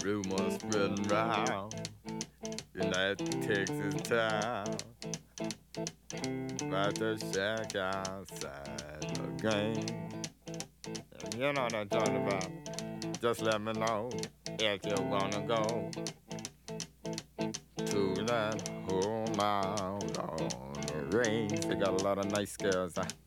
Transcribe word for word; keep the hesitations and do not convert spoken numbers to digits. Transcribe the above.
Rumors spreading round in that Texas town about the shack outside the game. You know what I'm talking about. Just let me know if you wanna go to that home out on the range. They got a lot of nice girls.